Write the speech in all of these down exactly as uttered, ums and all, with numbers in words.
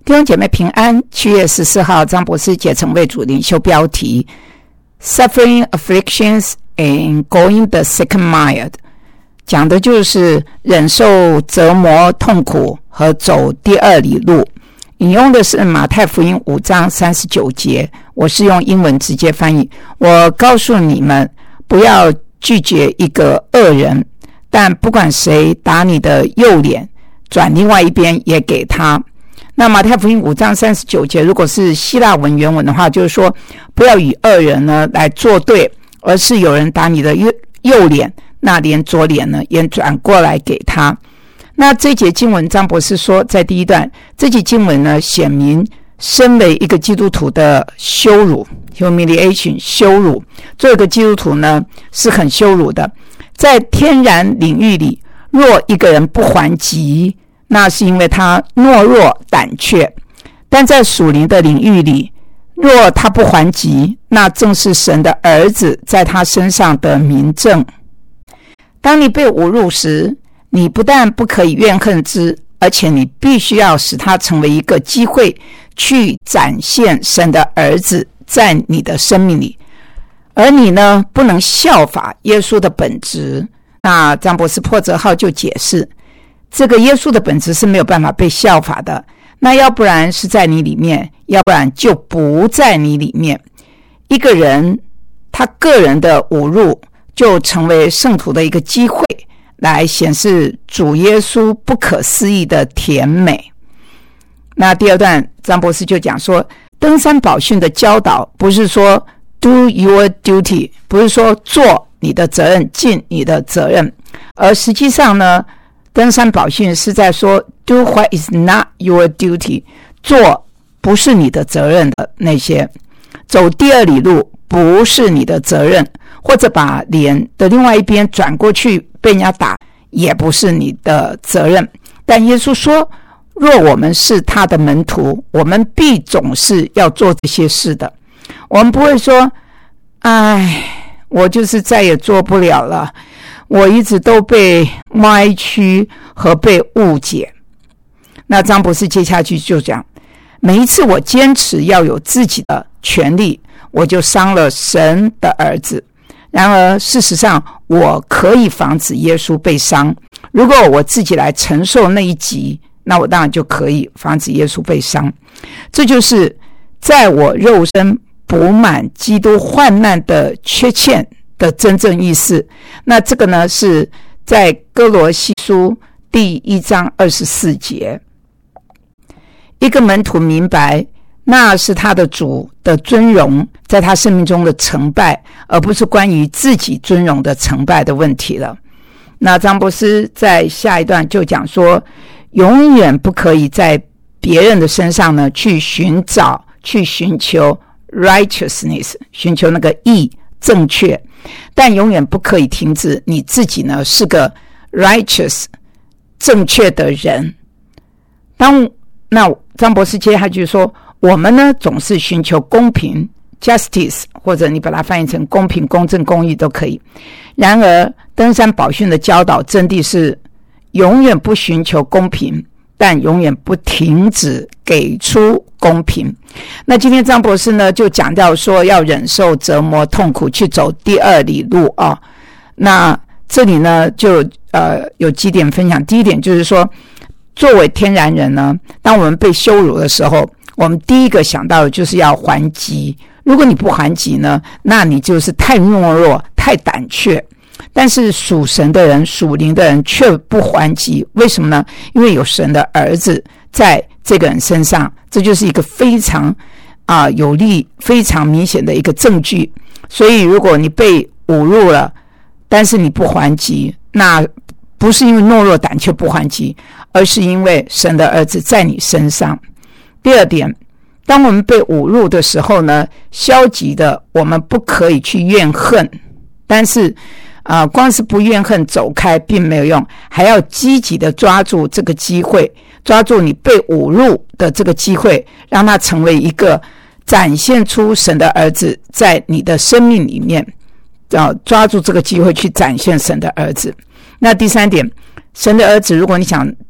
弟兄姐妹平安。七月十四号，张博士解成为主灵修标题 Suffering, Afflictions and Going the Second Mile， 讲的就是忍受折磨痛苦和走第二里路。引用的是马太福音五章三十九节，我是用英文直接翻译。我告诉你们，不要拒绝一个恶人，但不管谁打你的右脸，转另外一边也给他。那马太福音五章三十九节，如果是希腊文原文的话，就是说不要与恶人呢来作对，而是有人打你的右右脸，那连左脸呢也转过来给他。那这节经文，张博士说，在第一段，这节经文呢，显明身为一个基督徒的羞辱 humiliation 羞辱，做一个基督徒呢是很羞辱的。在天然领域里，若一个人不还击，那是因为他懦弱胆怯，但在属灵的领域里，若他不还击，那正是神的儿子在他身上的明证。当你被侮辱时，你不但不可以怨恨之，而且你必须要使它成为一个机会，去展现神的儿子在你的生命里。而你呢，不能效法耶稣的本质。那张博士破折号就解释，这个耶稣的本质是没有办法被效法的，那要不然是在你里面，要不然就不在你里面。一个人他个人的侮辱就成为圣徒的一个机会，来显示主耶稣不可思议的甜美。那第二段张博士就讲说，登山宝训的教导不是说 do your duty， 不是说做你的责任，尽你的责任，而实际上呢，登山宝训是在说 do what is not your duty， 做不是你的责任的那些，走第二里路不是你的责任，或者把脸的另外一边转过去被人家打也不是你的责任。但耶稣说，若我们是他的门徒，我们必总是要做这些事的。我们不会说，哎，我就是再也做不了了，我一直都被歪曲和被误解。那张博士接下去就讲，每一次我坚持要有自己的权利，我就伤了神的儿子。然而事实上我可以防止耶稣被伤，如果我自己来承受那一击，那我当然就可以防止耶稣被伤。这就是在我肉身补满基督患难的缺欠的真正意思。那这个呢，是在哥罗西书第一章二十四节。一个门徒明白，那是他的主的尊荣在他生命中的成败，而不是关于自己尊荣的成败的问题了。那张博士在下一段就讲说，永远不可以在别人的身上呢去寻找去寻求 righteousness， 寻求那个义正确，但永远不可以停止你自己呢是个 righteous 正确的人。当那张博士接下去说，我们呢总是寻求公平 justice， 或者你把它翻译成公平公正公义都可以。然而登山宝训的教导真谛是永远不寻求公平，但永远不停止给出公平。那今天张博士呢就讲到说，要忍受折磨痛苦，去走第二里路啊。那这里呢就呃有几点分享。第一点就是说，作为天然人呢，当我们被羞辱的时候，我们第一个想到的就是要还击。如果你不还击呢，那你就是太懦弱太胆怯。但是属神的人属灵的人却不还击，为什么呢？因为有神的儿子在这个人身上，这就是一个非常啊、呃、有力非常明显的一个证据。所以如果你被侮辱了，但是你不还击，那不是因为懦弱胆怯不还击，而是因为神的儿子在你身上。第二点，当我们被侮辱的时候呢，消极的我们不可以去怨恨，但是啊、呃，光是不怨恨走开并没有用，还要积极的抓住这个机会，抓住你被侮辱的这个机会，让它成为一个展现出神的儿子在你的生命里面，要抓住这个机会去展现神的儿子。那第三点，神的儿子如果你想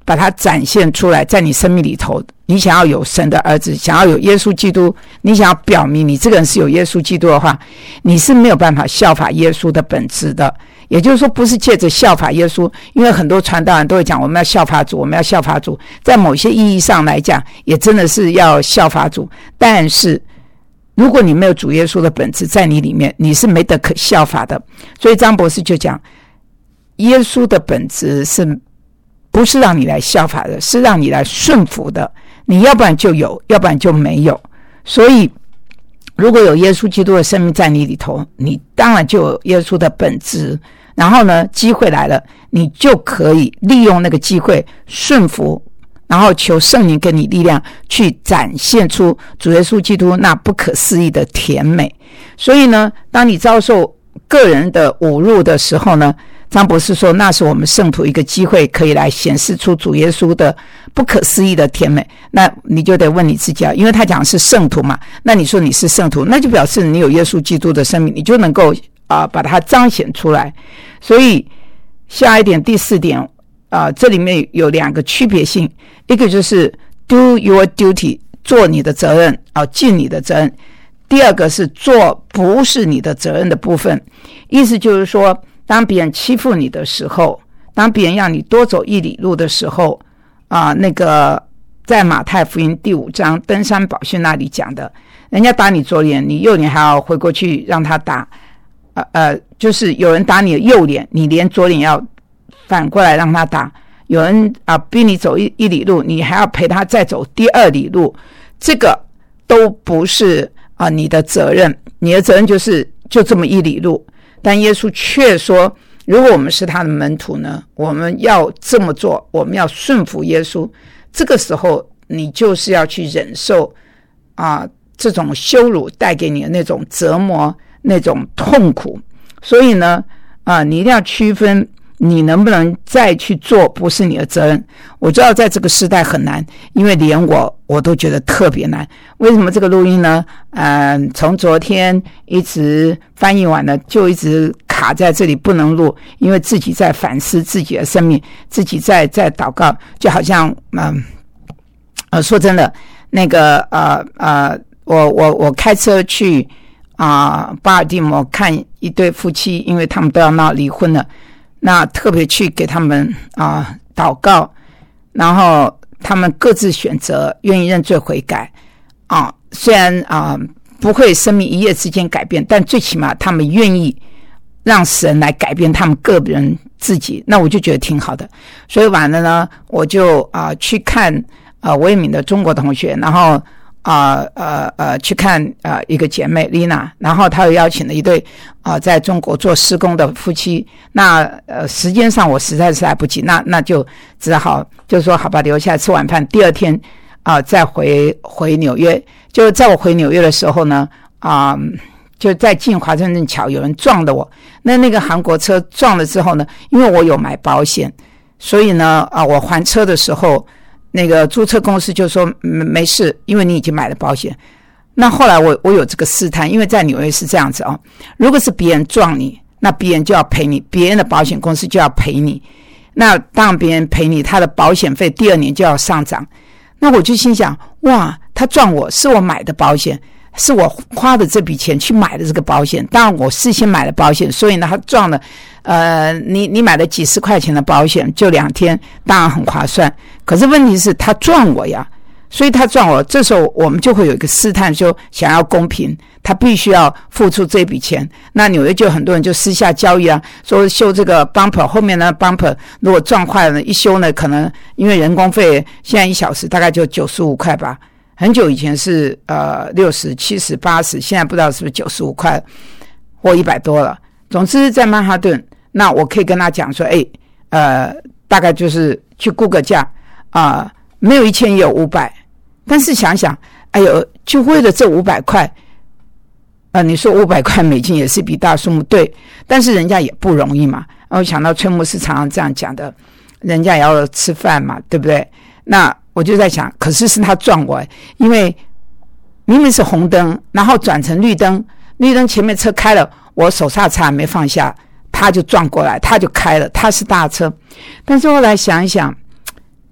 把它展现出来，在你生命里头，你想要有神的儿子，想要有耶稣基督，你想要表明你这个人是有耶稣基督的话，你是没有办法效法耶稣的本质的。也就是说，不是借着效法耶稣，因为很多传道人都会讲我们要效法主，我们要效法主，在某些意义上来讲也真的是要效法主，但是如果你没有主耶稣的本质在你里面，你是没得可效法的。所以张博士就讲，耶稣的本质是不是让你来效法的，是让你来顺服的，你要不然就有，要不然就没有。所以如果有耶稣基督的生命在你里头，你当然就有耶稣的本质，然后呢，机会来了，你就可以利用那个机会顺服，然后求圣灵给你力量去展现出主耶稣基督那不可思议的甜美。所以呢，当你遭受个人的侮辱的时候呢，张博士说那是我们圣徒一个机会，可以来显示出主耶稣的不可思议的甜美。那你就得问你自己啊，因为他讲的是圣徒嘛，那你说你是圣徒，那就表示你有耶稣基督的生命，你就能够啊、呃、把它彰显出来。所以下一点第四点啊、呃，这里面有两个区别性，一个就是 do your duty 做你的责任啊、呃，尽你的责任。第二个是做不是你的责任的部分，意思就是说，当别人欺负你的时候，当别人让你多走一里路的时候啊、呃，那个在马太福音第五章登山宝训那里讲的，人家打你左脸，你右脸还要回过去让他打，呃呃，就是有人打你的右脸，你连左脸要反过来让他打，有人啊、呃、逼你走一一里路，你还要陪他再走第二里路，这个都不是啊、呃、你的责任，你的责任就是就这么一里路。但耶稣却说，如果我们是他的门徒呢，我们要这么做，我们要顺服耶稣。这个时候你就是要去忍受啊这种羞辱带给你的那种折磨，那种痛苦。所以呢啊你一定要区分你能不能再去做不是你的责任。我知道在这个时代很难，因为连我我都觉得特别难。为什么这个录音呢呃，从昨天一直翻译完了，就一直卡在这里不能录，因为自己在反思自己的生命，自己在在祷告，就好像嗯 呃, 呃说真的那个呃呃我我我开车去啊、呃、巴尔的摩看一对夫妻，因为他们都要闹离婚了，那特别去给他们啊、呃、祷告，然后他们各自选择愿意认罪悔改啊，虽然啊、呃、不会生命一夜之间改变，但最起码他们愿意让神来改变他们个人自己，那我就觉得挺好的。所以晚了呢，我就啊、呃、去看呃魏敏的中国同学，然后啊呃呃去看呃一个姐妹丽娜，然后她又邀请了一对啊、呃、在中国做施工的夫妻。那呃时间上我实在是来不及，那那就只好就说好吧，留下来吃晚饭，第二天啊、呃、再回回纽约。就在我回纽约的时候呢啊。呃就在进华盛顿桥有人撞了我，那那个韩国车撞了之后呢，因为我有买保险，所以呢啊，我还车的时候那个租车公司就说没事，因为你已经买了保险。那后来我我有这个试探，因为在纽约是这样子哦，如果是别人撞你，那别人就要赔你，别人的保险公司就要赔你，那当别人赔你，他的保险费第二年就要上涨。那我就心想，哇，他撞我是我买的保险，是我花的这笔钱去买的这个保险，当然我事先买了保险，所以呢他撞了呃你你买了几十块钱的保险就两天，当然很划算。可是问题是他撞我呀，所以他撞我，这时候我们就会有一个试探，就想要公平，他必须要付出这笔钱。那纽约就很多人就私下交易啊，说修这个 bumper 后面呢 bumper 如果撞坏了，一修呢可能因为人工费现在一小时大概就九十五块吧，很久以前是呃六十、七十、八十，现在不知道是不是九十五块或一百多了。总之在曼哈顿，那我可以跟他讲说，哎，呃，大概就是去估个价啊、呃，没有一千也有五百，但是想想，哎呦，就为了这五百块，呃，你说五百块美金也是一笔大数目，对，但是人家也不容易嘛。然后想到崔牧师常常这样讲的，人家也要吃饭嘛，对不对？那我就在想，可是是他撞我，因为明明是红灯，然后转成绿灯，绿灯前面车开了，我手刹车还没放下，他就撞过来，他就开了，他是大车。但是后来想一想，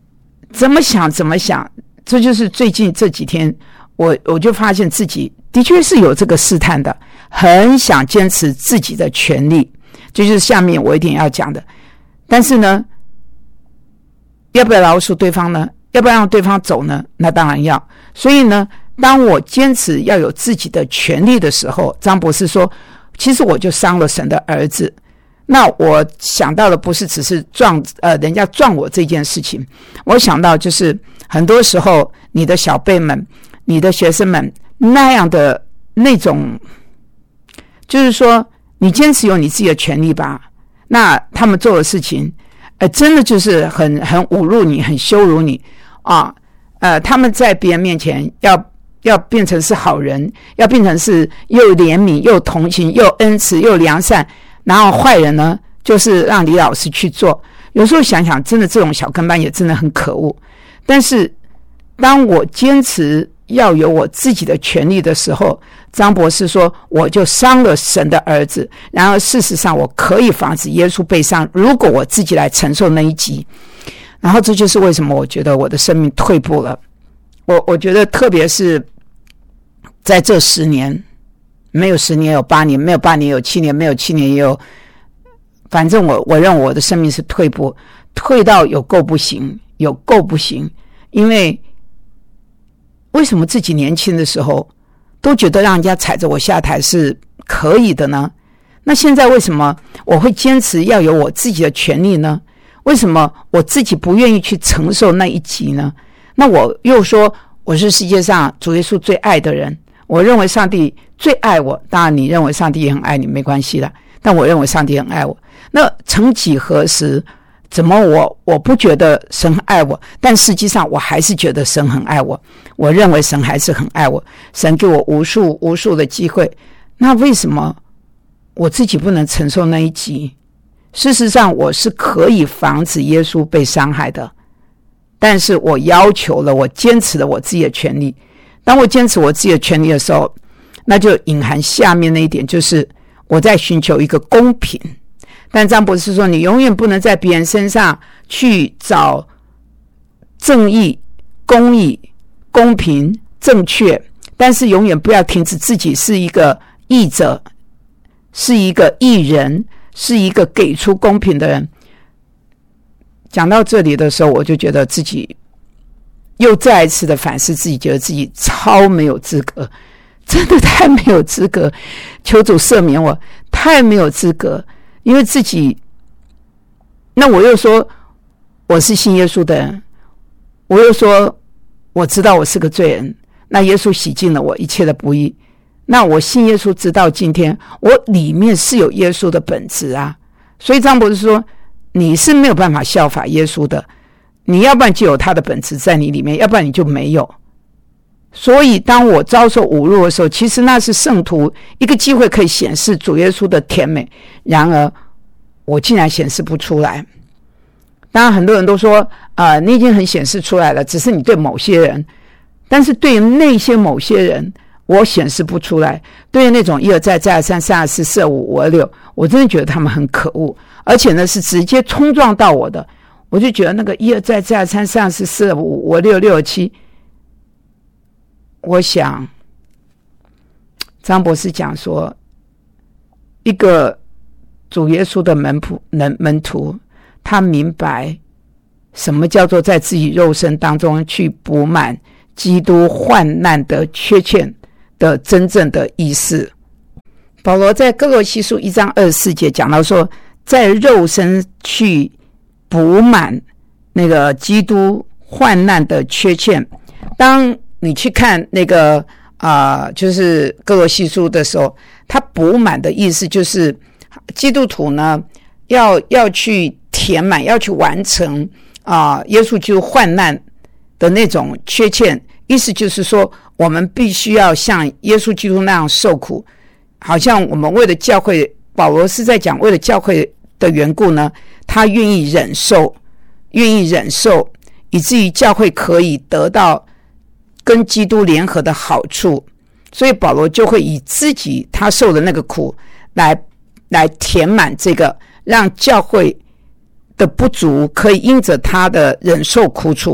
怎么想怎么想，这就是最近这几天我我就发现自己的确是有这个试探的，很想坚持自己的权利，这就是下面我一定要讲的。但是呢，要不要饶恕对方呢？要不要让对方走呢？那当然要。所以呢，当我坚持要有自己的权利的时候，张博士说，其实我就伤了神的儿子。那我想到的不是只是撞呃人家撞我这件事情，我想到就是很多时候你的小辈们、你的学生们那样的那种，就是说你坚持有你自己的权利吧，那他们做的事情，呃，真的就是很很侮辱你、很羞辱你啊！呃，他们在别人面前要要变成是好人，要变成是又怜悯、又同情、又恩慈、又良善。然后坏人呢，就是让李老师去做。有时候想想，真的这种小跟班也真的很可恶。但是当我坚持要有我自己的权利的时候，张博士说我就伤了神的儿子。然而事实上我可以防止耶稣被伤，如果我自己来承受那一击。然后这就是为什么我觉得我的生命退步了。我我觉得特别是在这十年，没有十年有八年，没有八年有七年，没有七年也有，反正我我认为我的生命是退步，退到有够不行，有够不行。因为为什么自己年轻的时候都觉得让人家踩着我下台是可以的呢？那现在为什么我会坚持要有我自己的权利呢？为什么我自己不愿意去承受那一击呢？那我又说我是世界上主耶稣最爱的人，我认为上帝最爱我，当然你认为上帝也很爱你没关系啦，但我认为上帝很爱我。那曾几何时，怎么我我不觉得神很爱我，但实际上我还是觉得神很爱我，我认为神还是很爱我，神给我无数无数的机会，那为什么我自己不能承受那一击？事实上我是可以防止耶稣被伤害的，但是我要求了，我坚持了我自己的权利。当我坚持我自己的权利的时候，那就隐含下面那一点，就是我在寻求一个公平。但张博士说，你永远不能在别人身上去找正义、公义、公平、正确，但是永远不要停止自己是一个义者，是一个义人，是一个给出公平的人。讲到这里的时候，我就觉得自己又再一次的反思自己，觉得自己超没有资格，真的太没有资格，求主赦免我，太没有资格。因为自己，那我又说我是信耶稣的人，我又说我知道我是个罪人，那耶稣洗净了我一切的不义，那我信耶稣直到今天，我里面是有耶稣的本质啊。所以张博士说，你是没有办法效法耶稣的，你要不然就有他的本质在你里面，要不然你就没有。所以当我遭受侮辱的时候，其实那是圣徒一个机会可以显示主耶稣的甜美，然而我竟然显示不出来。当然很多人都说呃，你已经很显示出来了，只是你对某些人，但是对于那些某些人我显示不出来。对于那种一而再再而三三而四四而五五而六，我真的觉得他们很可恶，而且呢是直接冲撞到我的。我就觉得那个一而再再而三三而四四而五五而六六而七，我想张博士讲说，一个主耶稣的门徒门徒，他明白什么叫做在自己肉身当中去补满基督患难的缺欠的真正的意思。保罗在哥罗西书一章二十四节讲到说，在肉身去补满那个基督患难的缺欠。当你去看那个啊、呃，就是哥罗西书的时候，他补满的意思就是基督徒呢要要去填满，要去完成啊、呃，耶稣基督患难的那种缺欠。意思就是说，我们必须要像耶稣基督那样受苦，好像我们为了教会，保罗是在讲为了教会的缘故呢，他愿意忍受，愿意忍受，以至于教会可以得到跟基督联合的好处。所以保罗就会以自己他受的那个苦来来填满这个，让教会的不足可以因着他的忍受苦楚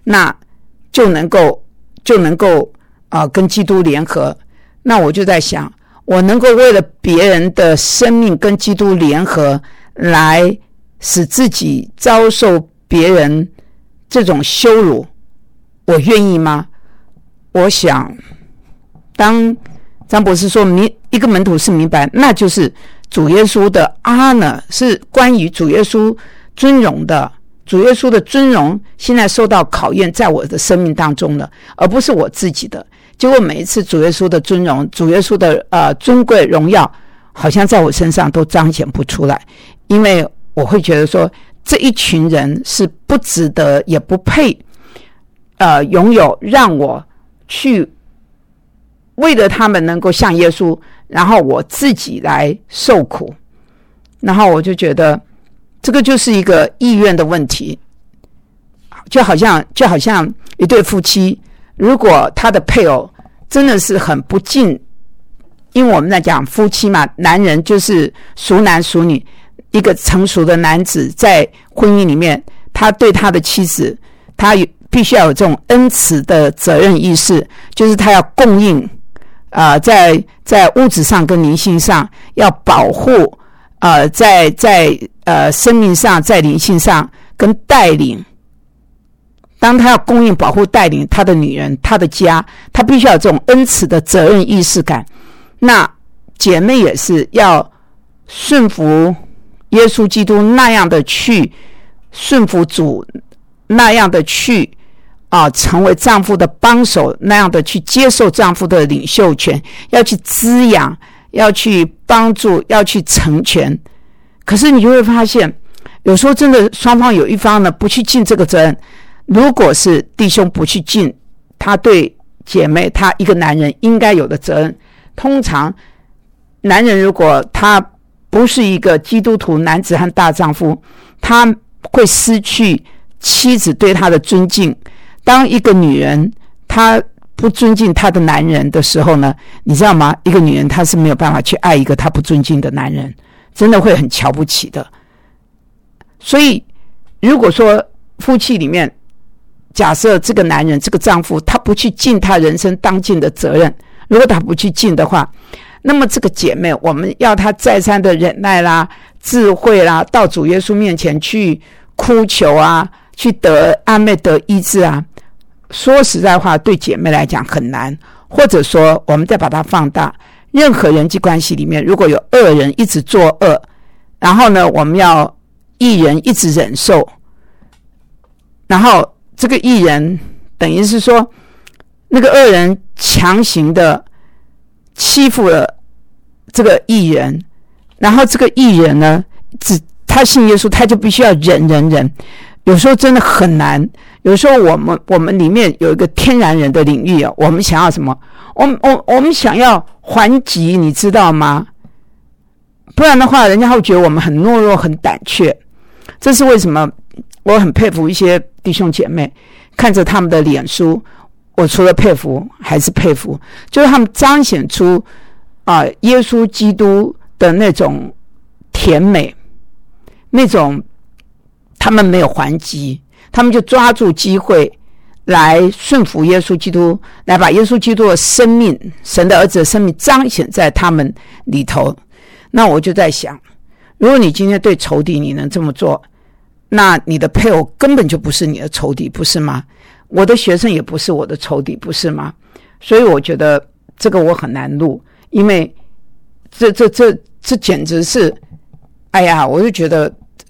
那就能够就能够啊、呃、跟基督联合。那我就在想，我能够为了别人的生命跟基督联合，来使自己遭受别人这种羞辱，我愿意吗？我想，当张博士说明一个门徒是明白，那就是主耶稣的 honor 是关于主耶稣尊荣的，主耶稣的尊荣现在受到考验，在我的生命当中了，而不是我自己的。结果每一次主耶稣的尊荣，主耶稣的呃尊贵荣耀，好像在我身上都彰显不出来，因为我会觉得说，这一群人是不值得，也不配，呃，拥有让我去为了他们能够像耶稣，然后我自己来受苦，然后我就觉得这个就是一个意愿的问题，就好像就好像一对夫妻，如果他的配偶真的是很不敬，因为我们在讲夫妻嘛，男人就是熟男熟女，一个成熟的男子在婚姻里面，他对他的妻子，他必须要有这种恩慈的责任意识，就是他要供应啊、呃，在在物质上跟灵性上要保护，呃，在在呃生命上，在灵性上跟带领。当他要供应、保护、带领他的女人、他的家，他必须要有这种恩慈的责任意识感。那姐妹也是要顺服耶稣基督那样的去顺服主，那样的去啊，成为丈夫的帮手，那样的去接受丈夫的领袖权，要去滋养，要去帮助，要去成全。可是你就会发现，有时候真的双方有一方呢不去尽这个责任。如果是弟兄不去尽他对姐妹，他一个男人应该有的责任，通常男人如果他不是一个基督徒男子和大丈夫，他会失去妻子对他的尊敬。当一个女人她不尊敬她的男人的时候呢，你知道吗？一个女人她是没有办法去爱一个她不尊敬的男人，真的会很瞧不起的。所以如果说夫妻里面，假设这个男人这个丈夫他不去尽他人生当尽的责任，如果他不去尽的话，那么这个姐妹我们要她再三的忍耐啦、智慧啦，到主耶稣面前去哭求啊，去得安慰得医治啊，说实在话对姐妹来讲很难。或者说我们再把它放大，任何人际关系里面如果有恶人一直作恶，然后呢我们要义人一直忍受，然后这个义人等于是说那个恶人强行的欺负了这个义人，然后这个义人呢只他信耶稣，他就必须要忍忍忍，有时候真的很难。有时候我们我们里面有一个天然人的领域，我们想要什么，我们我我们想要还击，你知道吗？不然的话人家会觉得我们很懦弱很胆怯。这是为什么我很佩服一些弟兄姐妹，看着他们的脸书，我除了佩服还是佩服，就是他们彰显出啊、呃、耶稣基督的那种甜美，那种他们没有还击，他们就抓住机会来顺服耶稣基督，来把耶稣基督的生命，神的儿子的生命彰显在他们里头。那我就在想，如果你今天对仇敌你能这么做，那你的配偶根本就不是你的仇敌，不是吗？我的学生也不是我的仇敌，不是吗？所以我觉得这个我很难录，因为这这这这简直是，哎呀，我就觉得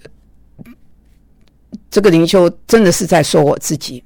这个灵修真的是在说我自己，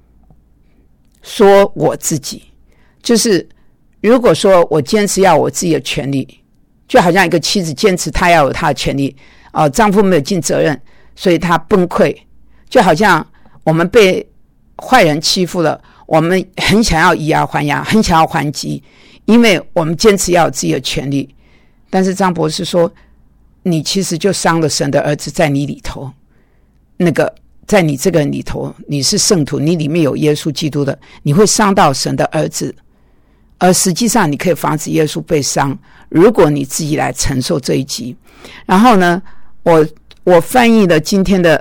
说我自己，就是如果说我坚持要我自己的权利，就好像一个妻子坚持她要有她的权利，呃，丈夫没有尽责任，所以她崩溃，就好像我们被坏人欺负了，我们很想要以牙还牙，很想要还击，因为我们坚持要有自己的权利。但是张博士说，你其实就伤了神的儿子在你里头，那个在你这个人里头，你是圣徒，你里面有耶稣基督的，你会伤到神的儿子，而实际上你可以防止耶稣被伤，如果你自己来承受这一集。然后呢，我我翻译了今天的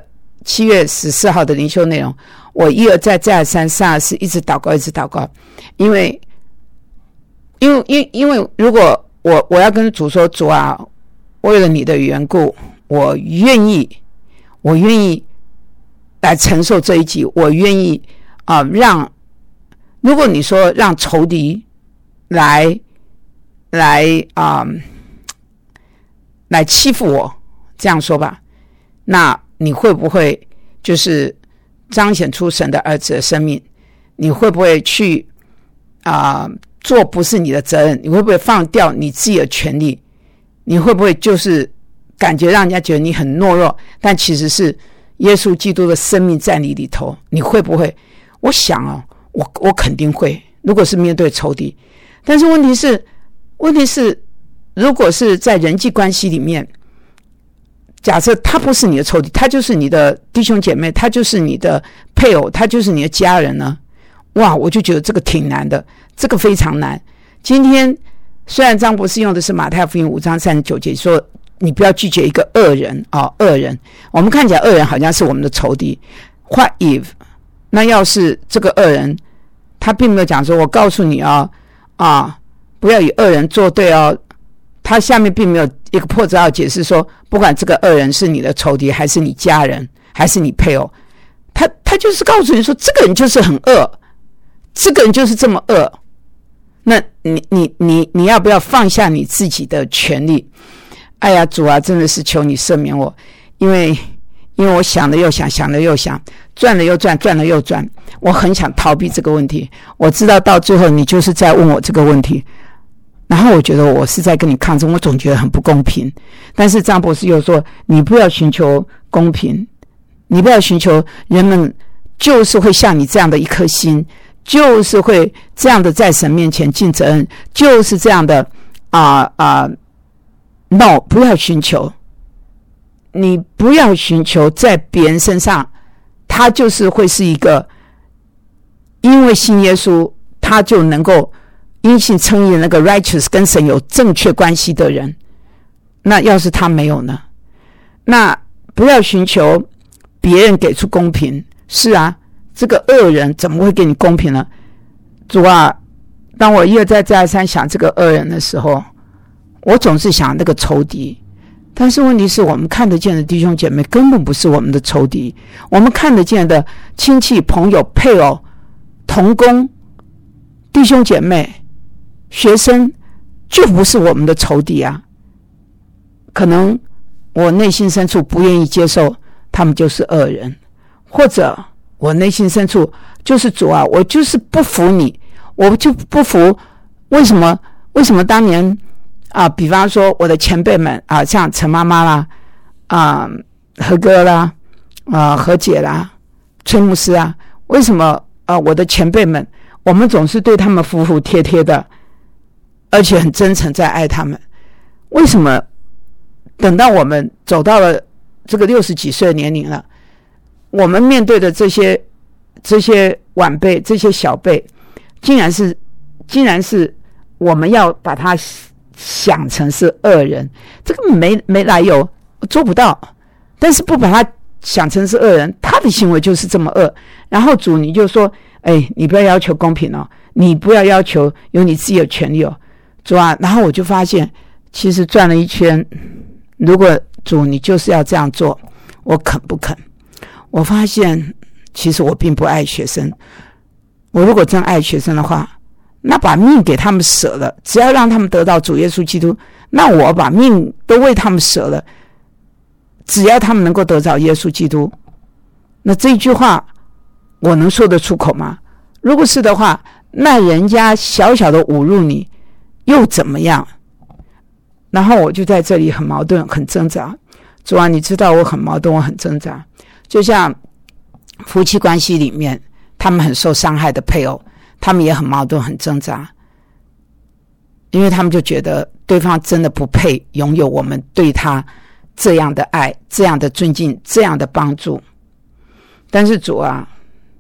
七月十四号的灵修内容，我一而再再而三三而四一直祷告一直祷告，因为因为因因为如果我我要跟主说，主啊，为了你的缘故，我愿意我愿意来承受这一集，我愿意啊、呃、让如果你说让仇敌来来啊、呃、来欺负我，这样说吧，那你会不会就是彰显出神的儿子的生命？你会不会去啊、呃、做不是你的责任？你会不会放掉你自己的权利？你会不会就是感觉让人家觉得你很懦弱，但其实是耶稣基督的生命在你里头？你会不会？我想哦，我我肯定会。如果是面对仇敌，但是问题是，问题是，如果是在人际关系里面，假设他不是你的仇敌，他就是你的弟兄姐妹，他就是你的配偶，他就是你的家人呢？哇，我就觉得这个挺难的，这个非常难。今天虽然张博士用的是马太福音五章三十九节，说你不要拒绝一个恶人哦，恶人，我们看起来恶人好像是我们的仇敌。What if？ 那要是这个恶人，他并没有讲说，我告诉你哦，啊，不要与恶人作对哦。他下面并没有一个破折号解释说，不管这个恶人是你的仇敌，还是你家人，还是你配偶，他他就是告诉你说，这个人就是很恶，这个人就是这么恶。那你你你你要不要放下你自己的权利？哎呀，主啊，真的是求你赦免我，因为因为我想了又想，想了又想，转了又转，转了又转，我很想逃避这个问题。我知道到最后你就是在问我这个问题。然后我觉得我是在跟你抗争，我总觉得很不公平。但是张博士又说，你不要寻求公平，你不要寻求人们就是会像你这样的一颗心，就是会这样的在神面前尽责任，就是这样的啊啊、呃呃、no， 不要寻求，你不要寻求在别人身上，他就是会是一个因为信耶稣他就能够因信称义的那个 righteous 跟神有正确关系的人。那要是他没有呢？那不要寻求别人给出公平。是啊，这个恶人怎么会给你公平呢？主啊，当我一而再再而三想这个恶人的时候，我总是想那个仇敌。但是问题是，我们看得见的弟兄姐妹根本不是我们的仇敌，我们看得见的亲戚朋友配偶同工弟兄姐妹学生就不是我们的仇敌啊。可能我内心深处不愿意接受他们就是恶人，或者我内心深处就是主啊，我就是不服你，我就不服为什么为什么当年啊，比方说我的前辈们啊，像陈妈妈啦啊何哥啦啊何姐啦崔牧师啊，为什么啊我的前辈们我们总是对他们服服帖帖的，而且很真诚在爱他们，为什么等到我们走到了这个六十几岁的年龄了，我们面对的这些这些晚辈这些小辈，竟然是竟然是我们要把他想成是恶人，这个没没来由，做不到。但是不把他想成是恶人，他的行为就是这么恶。然后主你就说，哎，你不要要求公平哦，你不要要求有你自己的权利哦，主啊。然后我就发现，其实转了一圈，如果主你就是要这样做，我肯不肯？我发现其实我并不爱学生。我如果真爱学生的话，那把命给他们舍了，只要让他们得到主耶稣基督，那我把命都为他们舍了，只要他们能够得到耶稣基督。那这一句话我能说得出口吗？如果是的话，那人家小小的侮辱你又怎么样？然后我就在这里很矛盾很挣扎。主啊，你知道我很矛盾我很挣扎。就像夫妻关系里面，他们很受伤害的配偶，他们也很矛盾很挣扎，因为他们就觉得对方真的不配拥有我们对他这样的爱，这样的尊敬，这样的帮助。但是主啊，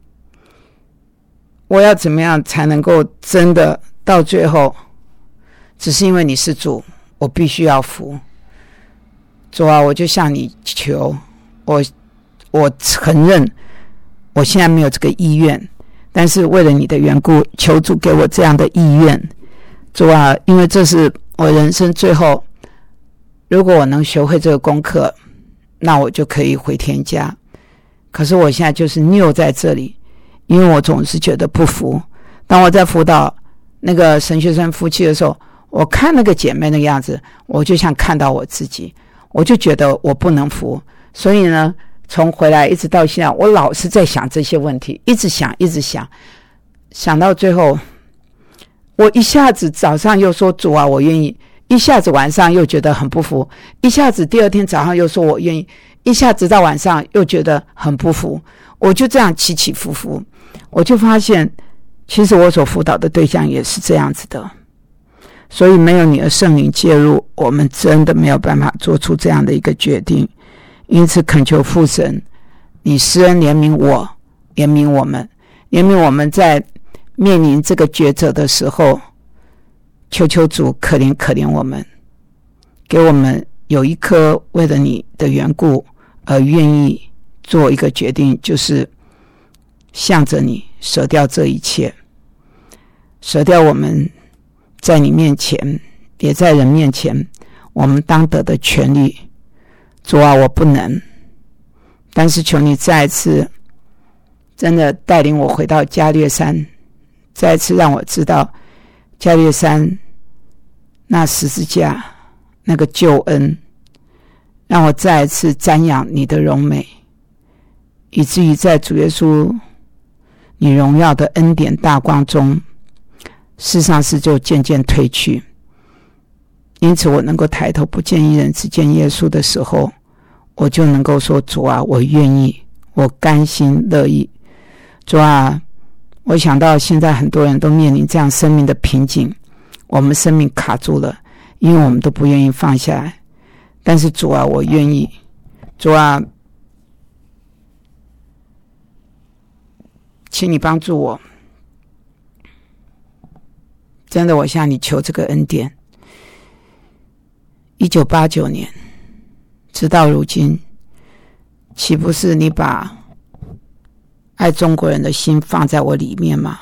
我要怎么样才能够真的到最后，只是因为你是主，我必须要服。主啊，我就向你求，我我承认我现在没有这个意愿，但是为了你的缘故，求主给我这样的意愿。主啊，因为这是我人生最后，如果我能学会这个功课，那我就可以回天家。可是我现在就是拗在这里，因为我总是觉得不服。当我在辅导那个神学生夫妻的时候，我看那个姐妹那个样子，我就像看到我自己，我就觉得我不能服。所以呢，从回来一直到现在，我老是在想这些问题，一直想一直想，想到最后，我一下子早上又说主啊我愿意，一下子晚上又觉得很不服，一下子第二天早上又说我愿意，一下子到晚上又觉得很不服，我就这样起起伏伏。我就发现其实我所辅导的对象也是这样子的，所以没有你的圣灵介入，我们真的没有办法做出这样的一个决定。因此恳求父神，你施恩怜悯我，怜悯我们，怜悯我们在面临这个抉择的时候，求求主可怜可怜我们，给我们有一颗为了你的缘故而愿意做一个决定，就是向着你舍掉这一切，舍掉我们在你面前也在人面前我们当得的权利。主啊，我不能，但是求你再一次真的带领我回到加略山，再一次让我知道加略山那十字架那个救恩，让我再一次瞻仰你的荣美，以至于在主耶稣你荣耀的恩典大光中，世上事就渐渐退去。因此我能够抬头不见一人只见耶稣的时候，我就能够说主啊我愿意，我甘心乐意。主啊，我想到现在很多人都面临这样生命的瓶颈，我们生命卡住了，因为我们都不愿意放下来。但是主啊我愿意，主啊请你帮助我，真的我向你求这个恩典。一九八九年直到如今，岂不是你把爱中国人的心放在我里面吗？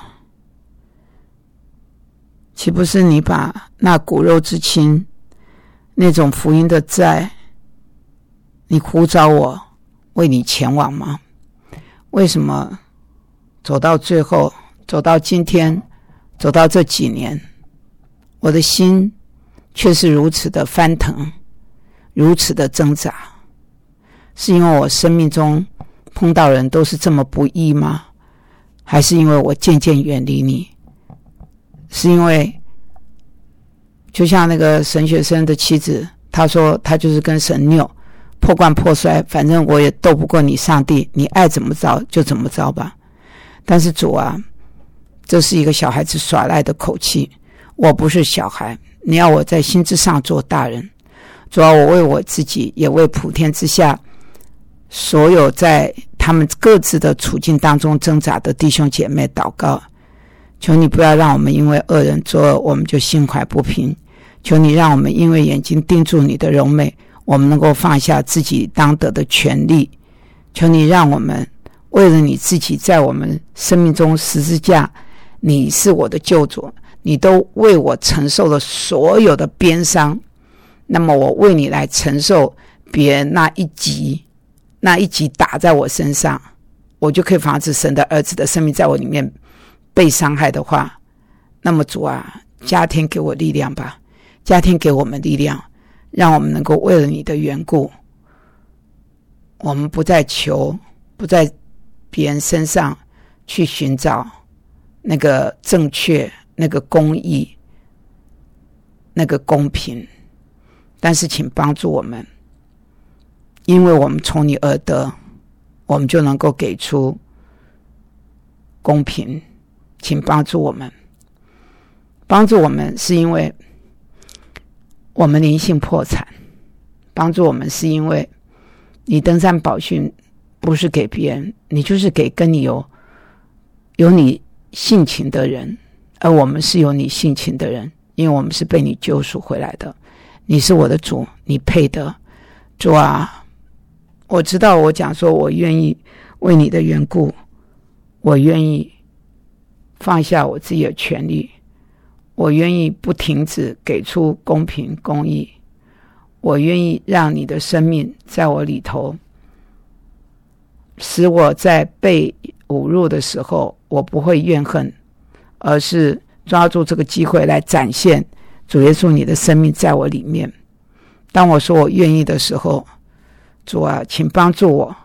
岂不是你把那骨肉之亲，那种福音的债，你呼召我为你前往吗？为什么走到最后，走到今天，走到这几年，我的心却是如此的翻腾，如此的挣扎？是因为我生命中碰到人都是这么不易吗？还是因为我渐渐远离你？是因为就像那个神学生的妻子，他说他就是跟神拗，破罐破摔，反正我也斗不过你上帝，你爱怎么着就怎么着吧。但是主啊，这是一个小孩子耍赖的口气，我不是小孩，你要我在心之上做大人。主啊，我为我自己也为普天之下所有在他们各自的处境当中挣扎的弟兄姐妹祷告，求你不要让我们因为恶人作恶我们就心怀不平，求你让我们因为眼睛盯住你的荣美，我们能够放下自己当得的权利。求你让我们为了你自己在我们生命中十字架，你是我的救主，你都为我承受了所有的鞭伤，那么我为你来承受别人那一击，那一击打在我身上，我就可以防止神的儿子的生命在我里面被伤害的话，那么主啊，加添给我力量吧，加添给我们力量，让我们能够为了你的缘故，我们不再求，不在别人身上去寻找那个正确，那个公义，那个公平，但是请帮助我们，因为我们从你而得，我们就能够给出公平。请帮助我们，帮助我们是因为我们灵性破产，帮助我们是因为你登山宝训不是给别人，你就是给跟你有有你性情的人，而我们是有你性情的人，因为我们是被你救赎回来的。你是我的主，你配得。主啊， 我知道我讲说我愿意为你的缘故，我愿意放下我自己的权利，我愿意不停止给出公平公义，我愿意让你的生命在我里头，使我在被侮辱的时候我不会怨恨，而是抓住这个机会来展现主耶稣你的生命在我里面。当我说我愿意的时候，主啊，请帮助我，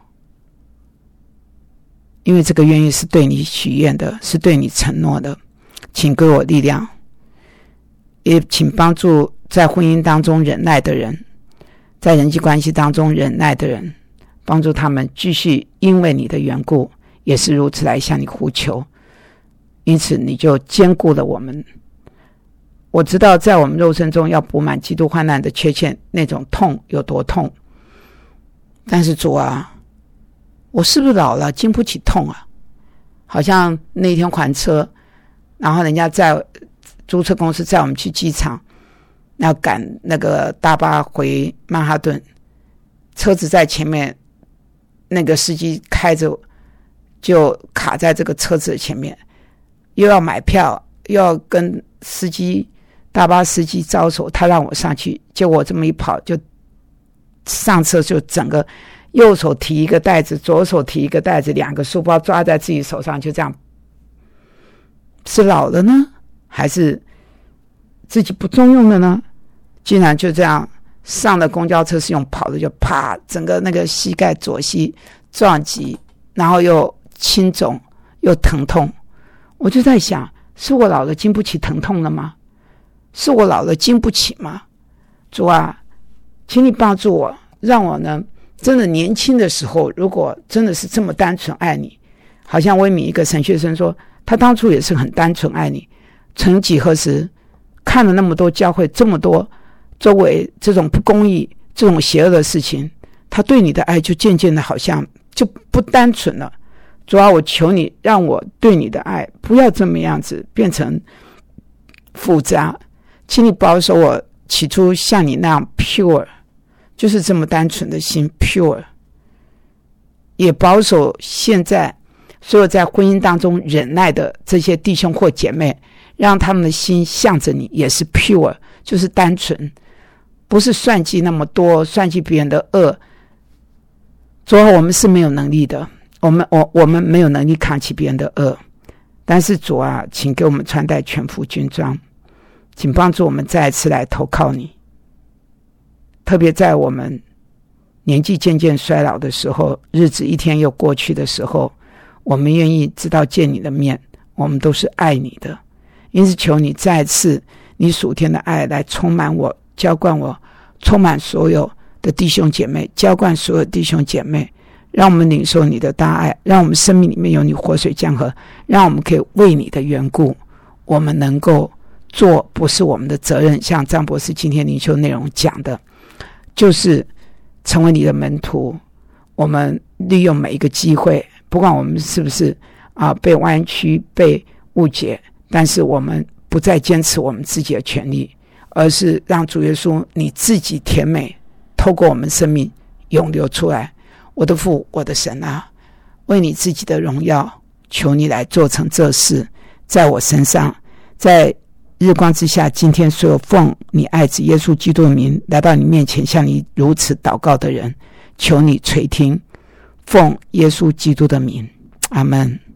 因为这个愿意是对你许愿的，是对你承诺的，请给我力量，也请帮助在婚姻当中忍耐的人，在人际关系当中忍耐的人，帮助他们继续因为你的缘故也是如此来向你呼求，因此你就坚固了我们。我知道在我们肉身中要补满基督患难的缺陷，那种痛有多痛，但是主啊，我是不是老了经不起痛啊？好像那天还车，然后人家在租车公司载我们去机场，要赶那个大巴回曼哈顿，车子在前面，那个司机开着就卡在这个车子的前面，又要买票，又要跟司机大巴司机招手，他让我上去，结果我这么一跑，就上车就整个右手提一个袋子，左手提一个袋子，两个书包抓在自己手上，就这样。是老了呢，还是自己不中用了呢？竟然就这样上了公交车，是用跑的，就啪，整个那个膝盖左膝撞击，然后又青肿又疼痛。我就在想，是我老了经不起疼痛了吗？是我老了经不起吗？主啊，请你帮助我，让我呢真的年轻的时候，如果真的是这么单纯爱你，好像威米一个神学生说，他当初也是很单纯爱你，曾几何时看了那么多教会，这么多周围这种不公义这种邪恶的事情，他对你的爱就渐渐的好像就不单纯了。主啊，我求你让我对你的爱不要这么样子变成复杂，请你保守我起初像你那样 pure， 就是这么单纯的心 pure， 也保守现在所有在婚姻当中忍耐的这些弟兄或姐妹，让他们的心向着你也是 pure， 就是单纯，不是算计那么多，算计别人的恶。主啊，我们是没有能力的，我们我我们没有能力扛起别人的恶，但是主啊，请给我们穿戴全副军装，请帮助我们再一次来投靠你。特别在我们年纪渐渐衰老的时候，日子一天又过去的时候，我们愿意知道见你的面，我们都是爱你的。因此求你再次你属天的爱来充满我，浇灌我，充满所有的弟兄姐妹，浇灌所有弟兄姐妹，让我们领受你的大爱，让我们生命里面有你活水江河，让我们可以为你的缘故，我们能够做不是我们的责任，像张博士今天灵修内容讲的，就是成为你的门徒。我们利用每一个机会，不管我们是不是啊被弯曲被误解，但是我们不再坚持我们自己的权利，而是让主耶稣你自己甜美透过我们生命涌流出来。我的父，我的神啊，为你自己的荣耀，求你来做成这事，在我身上，在日光之下，今天所有奉你爱子耶稣基督的名来到你面前向你如此祷告的人，求你垂听，奉耶稣基督的名，阿们。